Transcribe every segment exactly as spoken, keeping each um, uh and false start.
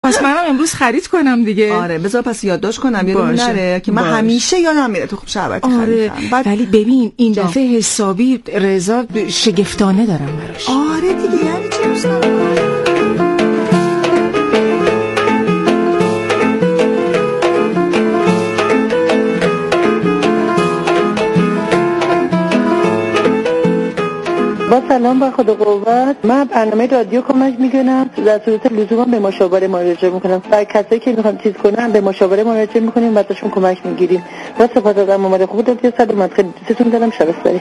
پس منم امروز خرید کنم دیگه. آره بذار پس یادداشت کنم یادم نره که من باشه. همیشه یادم میره تو خوب شربتی آره. خریدم. بعد... ولی ببین این دفعه حسابی رضا شگفتانه دارم براش. آره دیگه یعنی چه دوست با سلام با خدا قوت. من برنامه رادیو کمک میکنم، در صورت لزوم به مشاوره مراجعه میکنم. برای کسایی که میخوان چیز کنن به مشاوره مراجعه میکنیم و ازشون کمک میگیریم. با سپاس از مامور خوب دادید سلامت. خیلی دوستتون دارم. شب بخیر.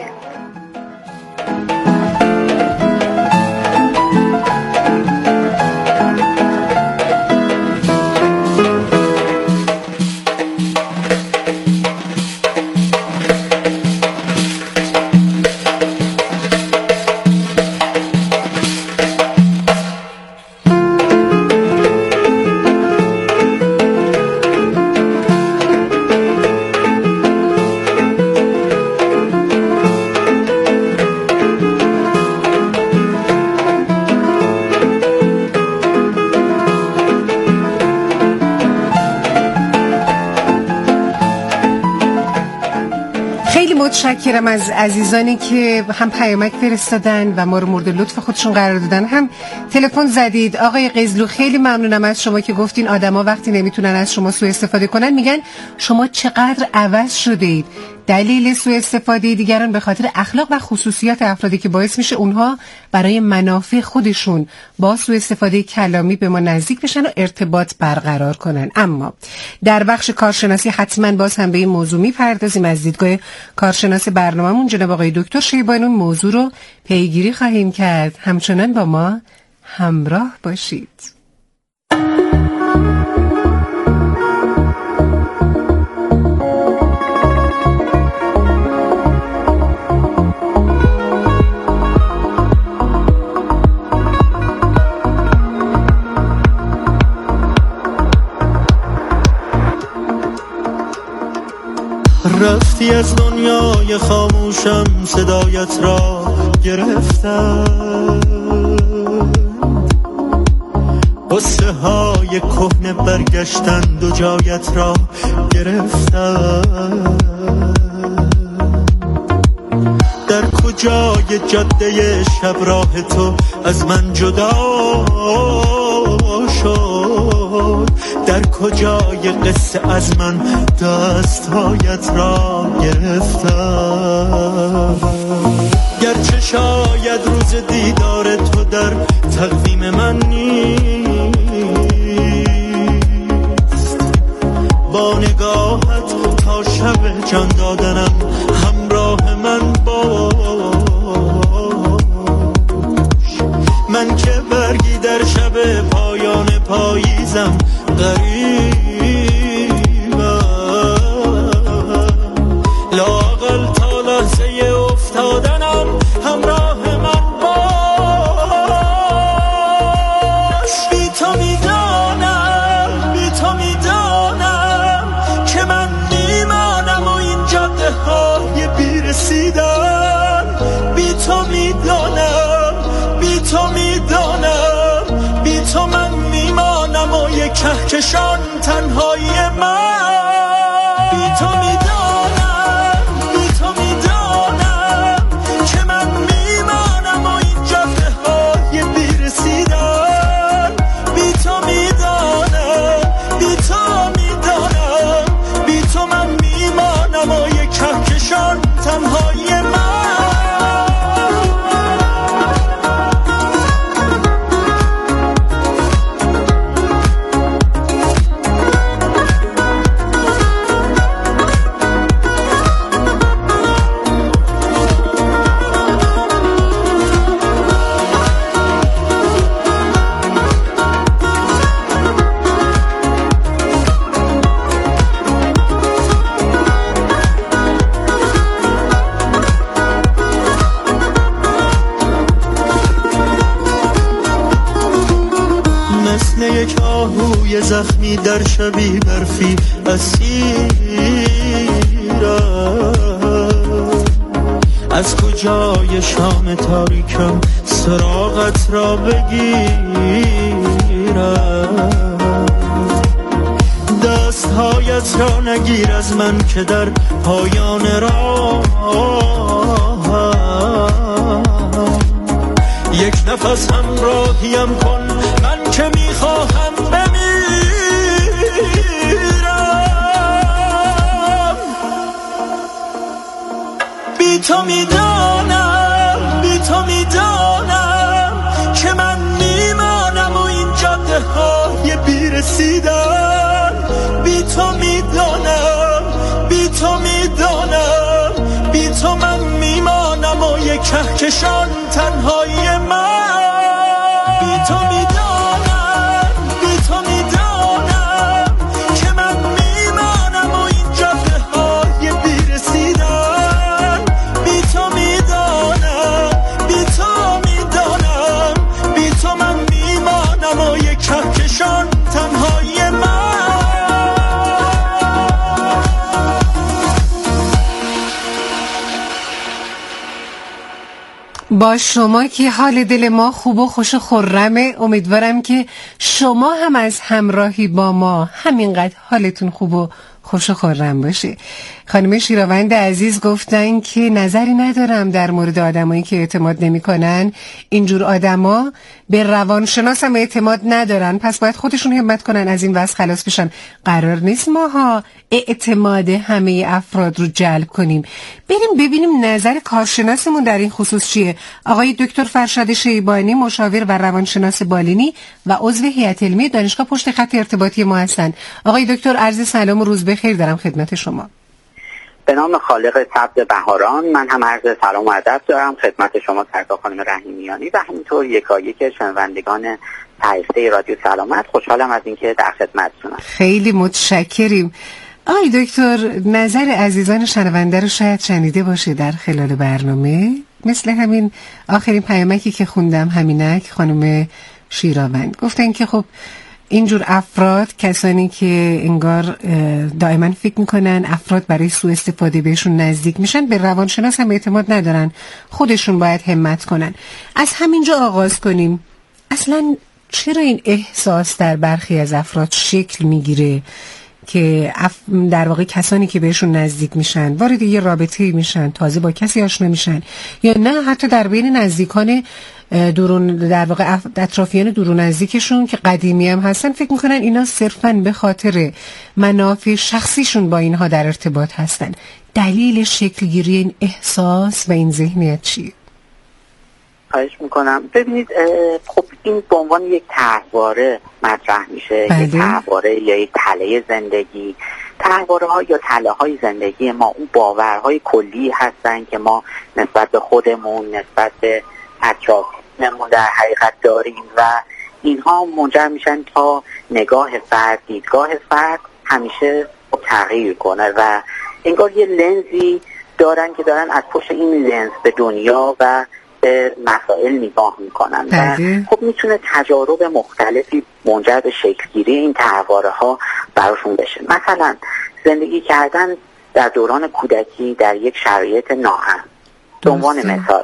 متشکرم از عزیزانی که هم پیامک فرستادن و ما رو مورد لطف خودشون قرار دادن، هم تلفن زدید. آقای قزلو خیلی ممنونم از شما که گفتین آدما وقتی نمیتونن از شما سوء استفاده کنن میگن شما چقدر عوض شدید. دلیل سوء استفاده دیگران به خاطر اخلاق و خصوصیات افرادی که باعث میشه اونها برای منافع خودشون با سوء استفاده کلامی به ما نزدیک بشن و ارتباط برقرار کنن. اما در بخش کارشناسی حتما باز هم به این موضوع میپردازیم. از دیدگاه کارشناس برنامه‌مون جناب آقای دکتر شیبانی اون موضوع رو پیگیری خواهیم کرد. همچنان با ما همراه باشید. رفتی از دنیای خاموشم صدایت را گرفتم، قصه های کهنه برگشتند و جایت را گرفتم. در کجای جاده شب راه تو از من جدا شد، در کجای قصه از من دستهایت را گرفتم. گرچه شاید روز دیدار تو در تقویم من نیست، با نگاهت تا شب جان دادنم همراه من باش. من که برگی در شب پایان پاییزم غریبم، لااقل تا لحظه افتادنم همراه من باش. بی تو میدانم بی تو میدانم که من میمانم و این جاده های بیرسیدن. بی تو میدانم بی تو میدانم بی تو من میمانم و یک کهکشان تنهایی من. بی تو میدانم بی تو میدانم که من میمانم و این جاده های بیرسیدن. بی تو میدانم بی تو میدانم بی تو من میمانم و یک کهکشان تنهایی من. یک آهوی زخمی در شبی برفی اسیرم، از کجای شام تاریکم سراغت را بگیرم. نهایت را نگیر از من که در پایان راه یک نفس همراهیم کن، من که میخواهم بمیرم. بی تو میدانم، بی تو میدانم که من میمانم و این جاده های بیرسیدن. بی تو میدانم، بی تو میدانم، بی تو من میمانم و یک کهکشان تنهایی من. بی تو میدانم، بی تو میدانم که من میمانم و این جاده های بیرسیدن. بی تو میدانم، بی تو میدانم، بی تو من میمانم و یک کهکشان تنهایی من. با شما که حال دل ما خوب و خوش و خرمه، امیدوارم که شما هم از همراهی با ما همینقدر حالتون خوب و خوش و خرم باشه. خانم شیراوند عزیز گفتن که نظری ندارم در مورد آدمایی که اعتماد نمی‌کنن. اینجور آدما به روانشناس هم اعتماد ندارن، پس باید خودشون همت کنن از این وضع خلاص بشن. قرار نیست ماها اعتماد همه افراد رو جلب کنیم. بریم ببینیم نظر کارشناسمون در این خصوص چیه. آقای دکتر فرشاد شیبانی، مشاور و روانشناس بالینی و عضو هیئت علمی دانشگاه پشت خط ارتباطی ما هستن. آقای دکتر عرض سلام و روز بخیر دارم خدمت شما. به نام خالق سبز بهاران، من هم عرض سلام و ادب دارم خدمت شما سرکار خانم رحیمیانی و همینطور یکایک شنوندگان تایسته رادیو سلامت. خوشحالم از اینکه در خدمتتونم. خیلی متشکریم. آقای دکتر، نظر عزیزان شنونده رو شاید شنیده باشه در خلال برنامه، مثل همین آخرین پیامکی که خوندم همینک خانم شیراوند گفتن که خب اینجور افراد، کسانی که انگار دائما فکر میکنن افراد برای سوء استفاده بهشون نزدیک میشن، به روانشناس هم اعتماد ندارن، خودشون باید همت کنن. از همینجا آغاز کنیم. اصلا چرا این احساس در برخی از افراد شکل میگیره که در واقع کسانی که بهشون نزدیک میشن وارد یه رابطه میشن، تازه با کسی آشنا میشن، یا نه حتی در بین نزدیکان دورون، در واقع اطرافیان دور و نزدیکشون که قدیمی هم هستن، فکر میکنن اینا صرفاً به خاطر منافع شخصیشون با اینها در ارتباط هستن. دلیل شکلگیری این احساس و این ذهنیت چیه؟ خواهش میکنم. ببینید، خب این به عنوان یک طرحواره مطرح میشه. بله. یک طرحواره یا یک تله زندگی. طرحواره ها یا تله های زندگی ما اون باورهای کلی هستن که ما نسبت به خودمون، نسبت به اطرافیانمون در حقیقت داریم و اینها منجر میشن تا نگاه فرد، دیدگاه فرد همیشه تغییر کنه و انگار یه لنزی دارن که دارن از پشت این لنز به دنیا و به مسائل نگاه میکنن و خب میتونه تجارب مختلفی منجر به شکلگیری این طرحواره ها براشون بشه. مثلا زندگی کردن در دوران کودکی در یک شرایط ناامن، به عنوان مثال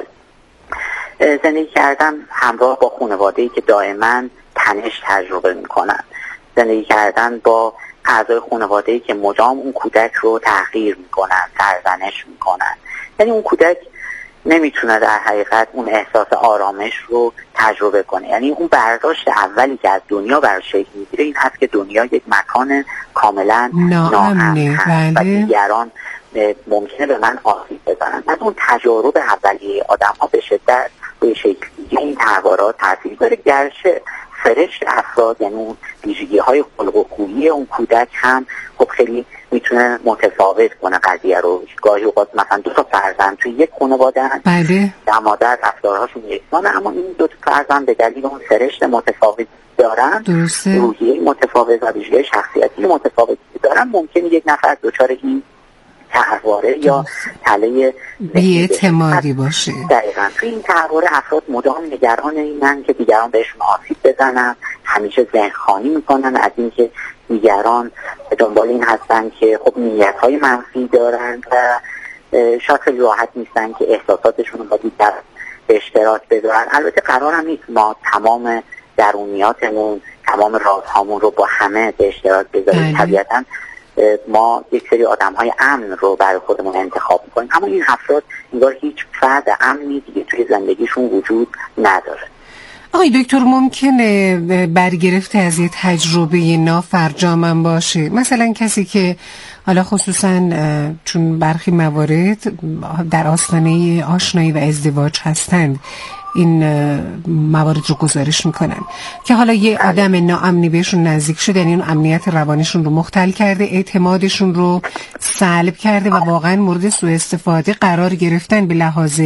زندگی کردن همراه با خانواده‌ای که دائما تنش تجربه میکنن، زندگی کردن با اعضای خانواده‌ای که مدام اون کودک رو تحقیر میکنن، سرزنش میکنن. یعنی اون کودک نمیتونه در حقیقت اون احساس آرامش رو تجربه کنه. یعنی اون برداشت اولی که از دنیا براش شکل میگیره این هست که دنیا یک مکان کاملا ناامن هست و دیگران ممکنه به من آسیب بزنن. از اون تجارب اولیه آدم ها به شدت روی شکلگیری این طرحواره تاثیر داره. گرچه فرشت افراد، یعنی اون ویژگی های خلق و خویی اون کودک هم خب خیلی میتونه متفاوت کنه قضیه رو. گاهی اوقات مثلا دو تا فرزند توی یک خانواده هستن، بله، در مادر رفتارهاشون یکسانه، اما این دو تا فرزند به دلیل اون فرشت متفاوت دارن، درسته، روحیه متفاوت و ویژگی شخصیتی متفاوتی دارن، ممکنه یک نفر دچار این طرحواره یا تله بی‌اعتمادی باشه. دقیقاً توی این طرحواره افراد مدام نگران اینن که دیگران بهشون آسیب بزنن، همیشه ذهن‌خوانی میکنن از اینکه دیگران به دنبال این هستن که خب نیت‌های منفی دارن و شاید خیلی راحت نیستن که احساساتشون رو با دیگر به اشتراک بذارن. البته قرار هم نیست ما تمام درونیاتمون، تمام رازهامون رو با همه به اشتراک بذاریم. طبیعتاً ما یک سری آدم‌های امن رو برای خودمون انتخاب می‌کنیم، اما این افراد انگار هیچ فرد امنی دیگه توی زندگیشون وجود نداره. آقای دکتر ممکنه برگرفته از یه تجربه نافرجامم باشه؟ مثلا کسی که حالا خصوصا چون برخی موارد در آستانه آشنایی و ازدواج هستند این موارد رو گزارش میکنن که حالا یه آدم ناامنی بهشون نزدیک شده، یعنی اون امنیت روانیشون رو مختل کرده، اعتمادشون رو سلب کرده و واقعا مورد سوء استفاده قرار گرفتن به لحاظ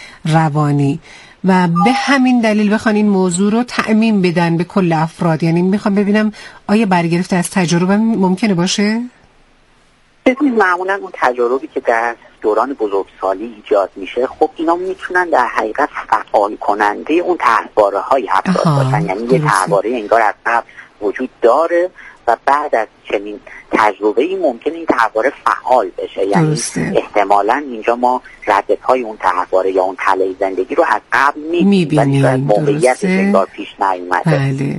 روانی و به همین دلیل بخوان این موضوع رو تعمیم بدن به کل افراد. یعنی میخوام ببینم آیا برگرفته از تجربه ممکنه باشه؟ ببینید معمولا اون تجربی که در دوران بزرگسالی ایجاد میشه، خب اینا میتونن در حقیقت فعال کننده اون طرحواره های افراد باشن. یعنی یه طرحواره انگار از قبل وجود داره و بعد از چنین تجربه‌ای ممکنه این طرحواره فعال بشه. یعنی درسته. احتمالاً اینجا ما ردپای اون طرحواره یا اون تله زندگی رو از قبل میبینیم و موقعیتش انگار پیش نیومده. بله.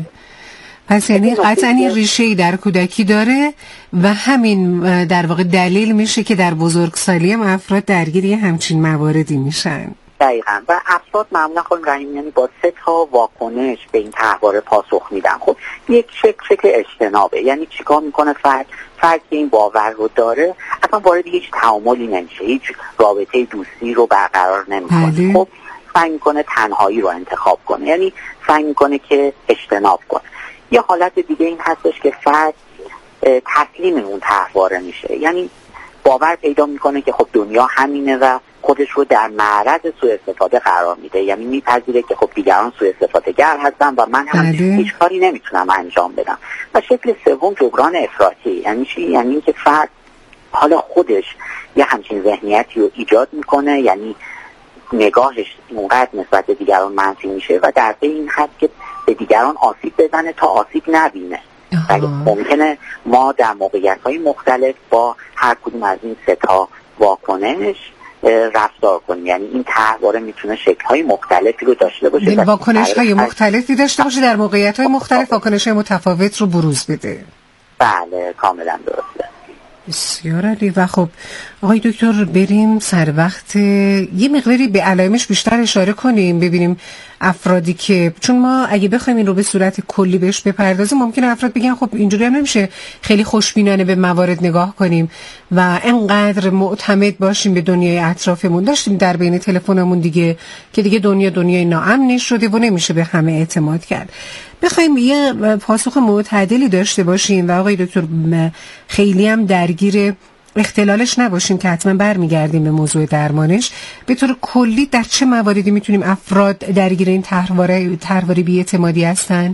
پس یعنی قطعا این ریشه‌ای در کودکی داره و همین در واقع دلیل میشه که در بزرگسالی هم افراد درگیری همچین مواردی میشن. دقیقاً. و افراد معمولا خانم رحیمی یعنی با سه تا واکنش به این طرحواره پاسخ میدن. خب یک شکل شکل اجتنابه. یعنی چیکار میکنه فرد؟ فرد که این باور رو داره اصلا وارد هیچ تعاملی نمیشه، هیچ رابطه دوستی رو برقرار نمیکنه. خب سعی میکنه تنهایی رو انتخاب کنه، یعنی سعی میکنه که اجتناب کنه. یه حالت دیگه این هستش که فرد تسلیم اون طرحواره میشه، یعنی باور پیدا میکنه که خب دنیا همینه و خودش رو در معرض سوء استفاده قرار میده. یعنی میپذیره که خب دیگران سوء استفاده گر هستن و من هم هیچ کاری نمیتونم انجام بدم. و شکل سوم جبران افراطی. یعنی چی؟ یعنی اینکه فرد حالا خودش یه همچین ذهنیتی رو ایجاد میکنه، یعنی نگاهش اونقدر نسبت به دیگران منفی میشه و در این حد که به دیگران آسیب بزنه تا آسیب نبینه. ولی ممکنه ما در موقعیت‌های مختلف با هر کدوم از این سه تا واکنش رفتار کنیم. یعنی این طرحواره میتونه شکل‌های مختلفی رو داشته باشه، واکنش‌های مختلفی داشته باشه، در موقعیت‌های مختلف واکنش‌های متفاوت رو بروز بده. بله کاملا درسته. بسیار عالی. و خب آقای دکتر بریم سر وقت یه مقداری به علائمش بیشتر اشاره کنیم، ببینیم افرادی که چون ما اگه بخوایم این رو به صورت کلی بهش بپردازیم ممکنه افراد بگن خب اینجوری هم نمیشه خیلی خوشبینانه به موارد نگاه کنیم و انقدر معتمد باشیم به دنیای اطرافمون. داشتیم در بین تلفنمون دیگه که دیگه دنیا دنیای ناامنی شده و نمیشه به همه اعتماد کرد. بخوایم یه پاسخ معتدلی داشته باشیم و آقای دکتر خیلی هم درگیر اختلالش نباشیم که حتما برمیگردیم به موضوع درمانش، به طور کلی در چه مواردی میتونیم افراد درگیر این طرحواره طرحواره بی‌اعتمادی هستن؟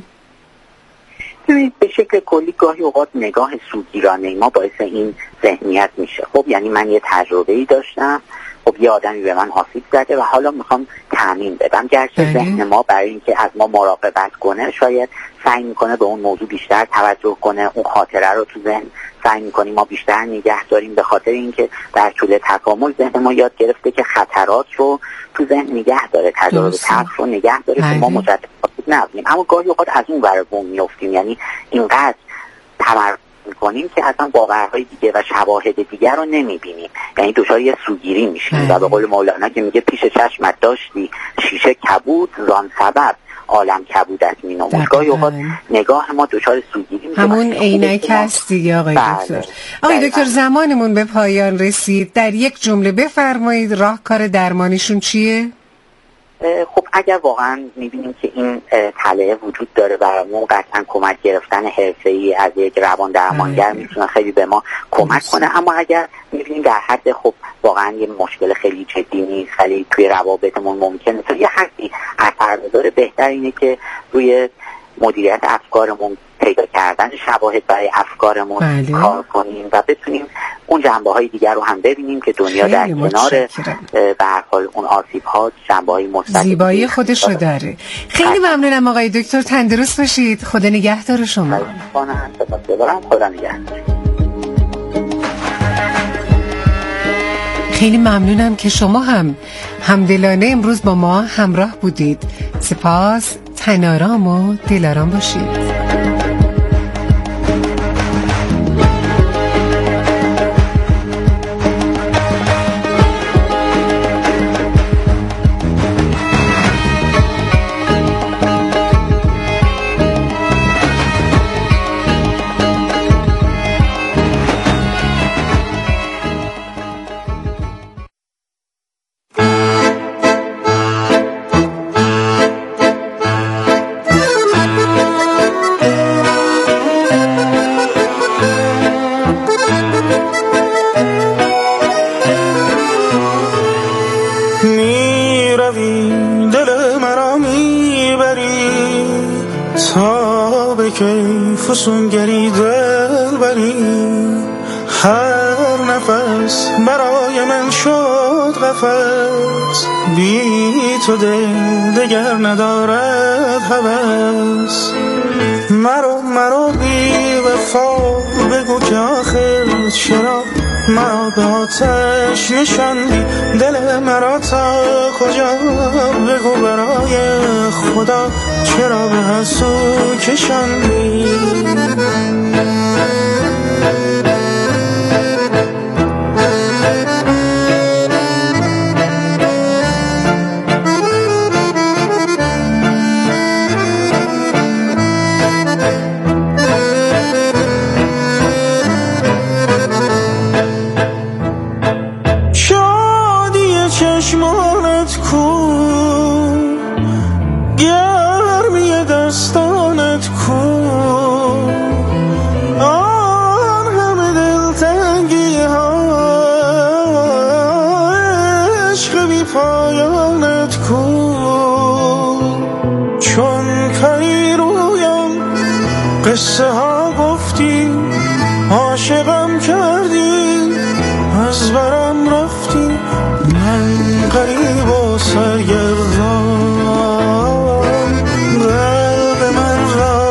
به شکل کلی گاهی اوقات نگاه سوگیرانه ما باعث این ذهنیت میشه. خب یعنی من یه تجربه‌ای داشتم، خب یه آدمی به من آسیب زده و حالا میخوام تأمین بدم. گرچه ذهن ما برای اینکه از ما مراقبت کنه شاید سعی میکنه به اون موضوع بیشتر توجه کنه، اون خاطره رو تو ذهن سعی میکنیم ما بیشتر نگه داریم، به خاطر اینکه در طول تکامل ذهن ما یاد گرفته که خطرات رو تو ذهن نگه داره، تجربه تلخ رو نگه داره که ما مجدد نبینیم. اما گاهی اوقات از اون ور بوم میافتیم، یعنی اینقدر تمرکز میکنیم که اصلا باورهای دیگه و شواهد دیگر رو نمیبینیم، یعنی دچار یه سوگیری میشیم. و به قول مولانا که میگه پیش چشمت داشتی شیشه کبود، زان سبب عالم کبودت مینمود. گاهی اوقات نگاه ما دچار سوگیری میشه. همون عینک هست دیگه آقای دکتر. آقای دکتر زمانمون به پایان رسید، در یک جمله بفرمایید راهکار درمانیشون چیه؟ خب اگر واقعا میبینیم که این تله وجود داره برامون، قطعا کمک گرفتن حرفه‌ای از یک روان درمانگر میتونه خیلی به ما کمک کنه. اما اگر میبینیم در حد خب واقعا یه مشکل خیلی جدی نیست ولی توی روابطمون ممکنه تا یه حدی اثر بذاره، بهتر اینه که روی مدیریت افکارمون، پیدا کردن شواهد برای افکارمون بله. کار کنیم و بتونیم اون جنبه‌های دیگر رو هم ببینیم که دنیا در کنار به هر حال اون آسیب‌ها جنبه‌های مثبت زیبایی خودش رو داره. خیلی ممنونم آقای دکتر، تندرست باشید. خدا نگهدار شما. خدا نگهدار. خیلی ممنونم که شما هم همدلانه امروز با ما همراه بودید. سپاس. تنارام و دلارام باشید. کی فسونگری دل بری، هر نفس برای من شد قفس، بی تو دل دگر ندارد هوس. مرو مرو بی وفا بگو که آخر چرا مرا به آتش نشاندی، دل مرا تا کجا بگو برای خدا چرا به هر سو کشاندی. قصه ها گفتی عاشقم کردی، از برم رفتی، من غریب و سرگردان، قلب من را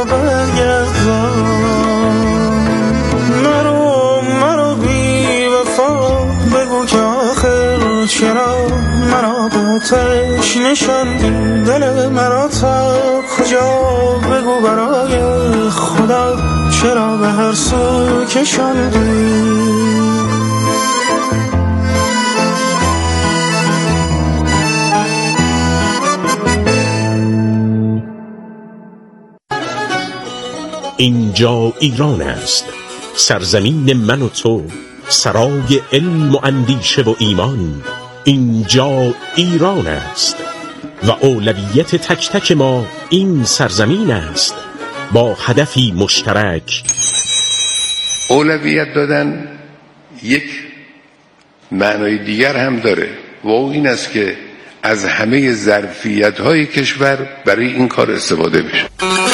برگردان. مرو مرو بی وفا بگو که آخر چرا مرا به آتش نشاندی، دل مرا تا کجا بگو برای خدا چرا به هر سو کشاندی. اینجا ایران است، سرزمین من و تو، سرای علم و اندیشه و ایمان. اینجا ایران است و اولویت تک تک ما این سرزمین است، با هدفی مشترک. اولویت دادن یک معنای دیگر هم داره و او این است که از همه ظرفیت‌های کشور برای این کار استفاده بشه.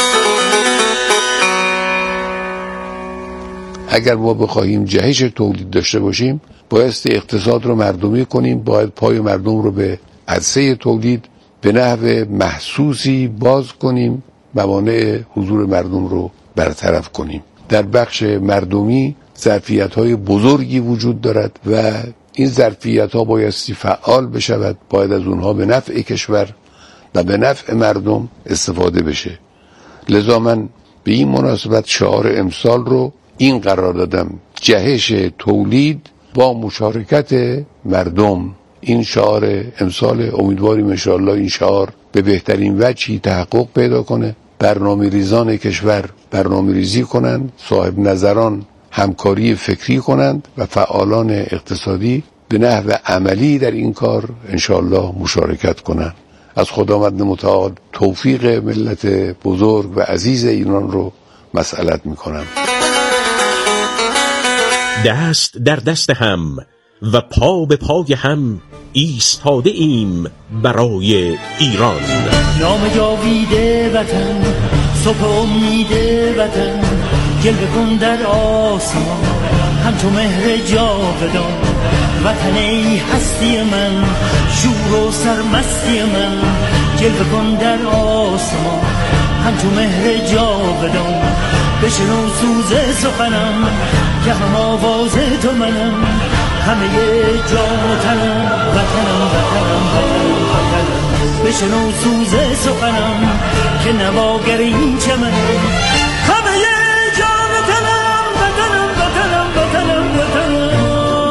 اگر ما بخواهیم جهش تولید داشته باشیم، بایستی اقتصاد رو مردمی کنیم، باید پای مردم رو به عرصه تولید به نحو محسوسی باز کنیم، موانع حضور مردم رو برطرف کنیم. در بخش مردمی ظرفیت‌های بزرگی وجود دارد و این ظرفیت‌ها بایستی فعال بشود، باید از اونها به نفع کشور و به نفع مردم استفاده بشه. لذا من به این مناسبت شعار امسال رو این قرار دادم: جهش تولید با مشارکت مردم. این شعار امسال، امیدواریم انشاءالله این شعار به بهترین وجهی تحقق پیدا کنه. برنامه ریزان کشور برنامه ریزی کنند، صاحب نظران همکاری فکری کنند و فعالان اقتصادی به نحو عملی در این کار انشاءالله مشارکت کنند. از خداوند متعال توفیق ملت بزرگ و عزیز ایران رو مسئلت میکنم. دست در دست هم و پا به پای هم ایستاده ایم برای ایران. نام جاویده وطن، صبح امید وطن، جلوه کن در آسمان همچو مهر جاودان. وطن ای هستی من، شور و سرمستی من، جلوه کن در آسمان همچو مهر جاودان. بشنو سوز سخنم که هم آواز تو منم، همه جان و تنم وطنم وطنم وطنم وطنم. بشنو سوز سخنم که نواگر این چمنم، همه جان و تنم وطنم وطنم وطنم وطنم.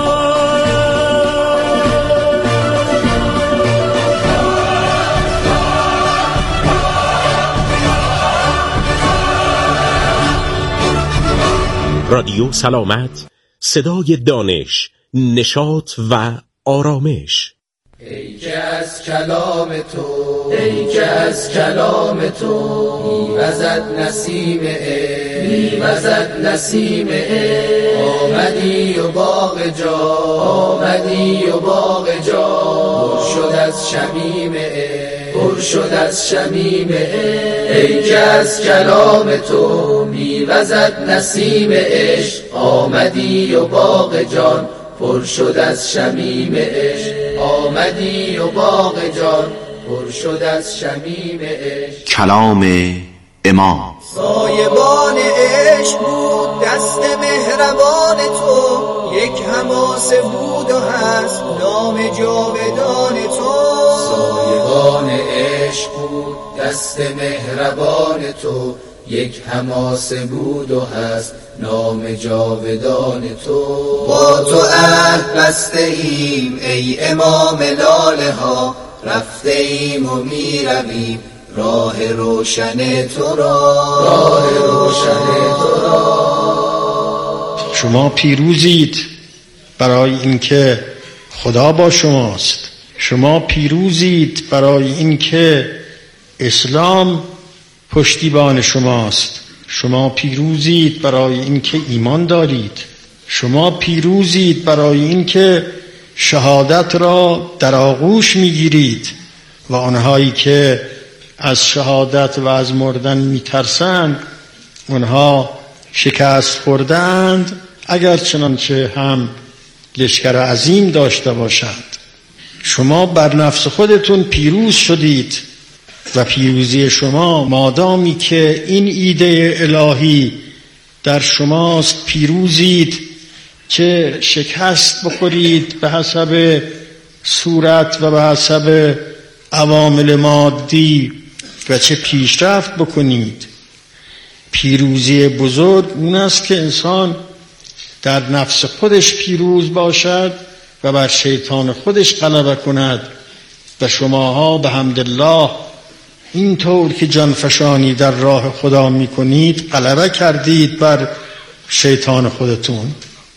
رادیو سلامت، صدای دانش، نشاط و آرامش. ای که از کلام تو، ای که از کلام تو میوزد نسیم عشق، میوزد نسیم عشق. آمدی و باغ جا آمدی و باغ جا پر شد از شمیم عشق پر شد از شمیم عشق ای که از کلام تو میوزد نسیم عشق آمدی و باغ جان پر شد از شمیم عشق آمدی و باغ جان پر شد از شمیم عشق. کلام امام. سایبان عشق بود دست مهربان تو، یک حماسه بود و هست نام جاودان تو. سایبان عشق بود دست مهربان تو، یک حماسه بود و هست نام جاودان تو. با تو عهد بسته ایم ای امام لاله ها، رفته ایم و می رویم راه روشن تو را، راه روشن تو را. شما پیروزید برای اینکه خدا با شماست. شما پیروزید برای اینکه اسلام پشتیبان شماست. شما پیروزید برای اینکه ایمان دارید. شما پیروزید برای اینکه شهادت را در آغوش میگیرید و آنهایی که از شهادت و از مردن میترسند آنها شکست خوردند، اگر چنانچه هم لشکر عظیم داشته باشند. شما بر نفس خودتون پیروز شدید و پیروزی شما مادامی که این ایده الهی در شماست پیروزید، چه شکست بخورید به حسب صورت و به حسب عوامل مادی و چه پیشرفت بکنید. پیروزی بزرگ اون است که انسان در نفس خودش پیروز باشد و بر شیطان خودش غلبه کند. و شماها به حمدالله اینطور که جانفشانی در راه خدا میکنید غلبه کردید بر شیطان خودتون.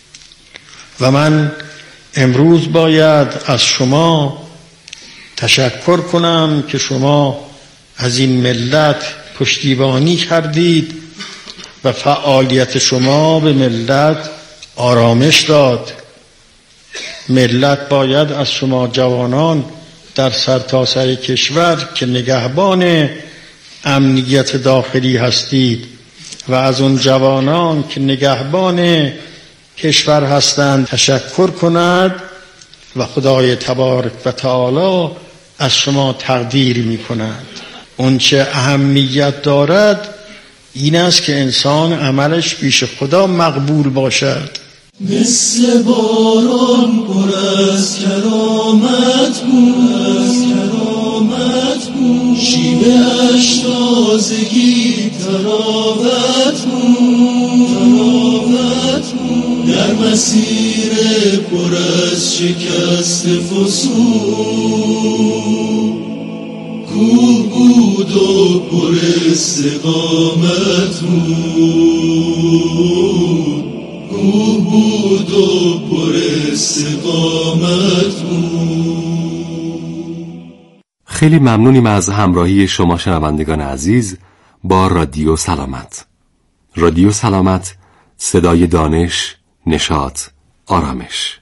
و من امروز باید از شما تشکر کنم که شما از این ملت پشتیبانی کردید و فعالیت شما به ملت آرامش داد. ملت باید از شما جوانان در سرتاسر کشور که نگهبان امنیت داخلی هستید و از اون جوانان که نگهبان کشور هستند تشکر کند و خدای تبارک و تعالی از شما تقدیر می کند. اون چه اهمیت دارد این است که انسان عملش پیش خدا مقبول باشد. مثل باران پر از کرامت بود، از کرامت بود، شیوه‌اش تازگی تراوت بود، تراوت بود، در مسیر پر از شکست فسون کوه بود و پر استقامت بود، کوه بود و پر استقامت بود. خیلی ممنونیم از همراهی شما شنوندگان عزیز با رادیو سلامت. رادیو سلامت، صدای دانش، نشاط، آرامش.